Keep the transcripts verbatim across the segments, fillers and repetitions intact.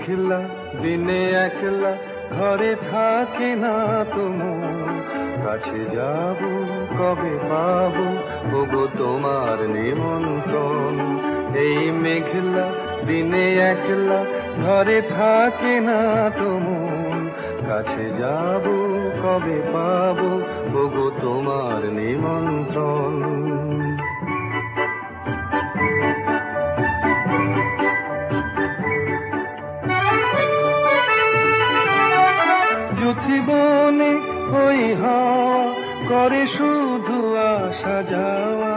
মেঘলা দিনে একলা ঘরে থাকে না তোমার কাছে যাব কবে পাবো ওগো তোমার নিমন্ত্রণ। এই মেঘলা দিনে একলা ঘরে থাকে না তোমার কাছে যাব কবে পাবো ওগো তোমার নিমন্ত্রণ। জীবনে ওই হাওয়া করে শুধু আসা যাওয়া,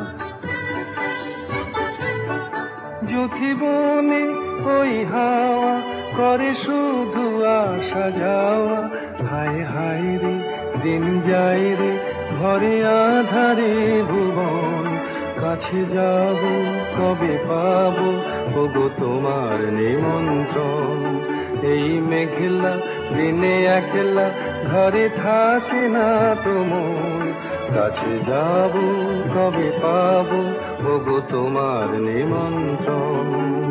জীবনে ওই হাওয়া করে শুধু আসা যাওয়া। হায় হায় রে দিন যায় রে ঘরে আধারে ভুবন কাছে যাব কবে পাবো ওগো তোমার নিমন্ত্রণ। এই মেঘলা দিনে একলা ঘরে থাকে না তোমার কাছে যাব কবে পাবো ওগো তোমার নিমন্ত্রণ।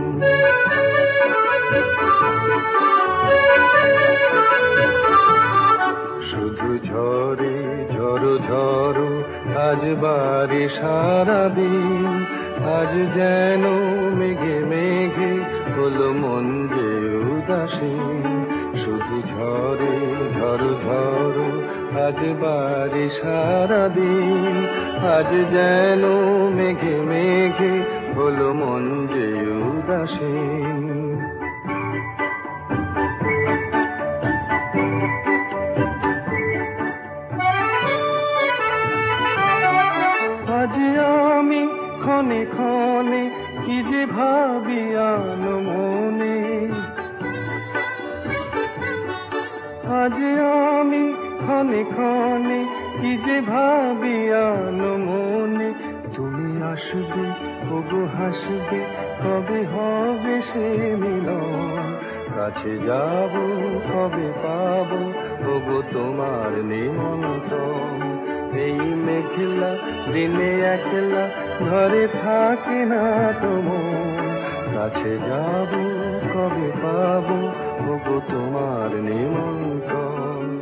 শুধু ঝরে ঝড়ো ঝড়ো আজ বাড়ি সারাদিন, আজ যেন মেঘে মেঘে হলো মন যে উদাসীন। শুধু ঝরে ঝড়ো ঝড়ো আজ বাড়ি সারাদিন, আজ যেন মেঘে মেঘে হলো মন যে উদাসীন। আজ আমি ক্ষণে ক্ষণে কি যে ভাবি আনো মনে, আজ আমি ক্ষণে ক্ষণে কি যে ভাবি আনো মনে। তুমি আসবে ওগো হাসবে কবে হবে সে মিলন, কাছে যাব কবে পাবো ওগো তোমার নিমন্ত্রণ। এই মেঘলা দিনে একলা ঘরে থাকে না তোমার কাছে যাব কবে পাবো ওগো তোমার নিমন্ত্রণ।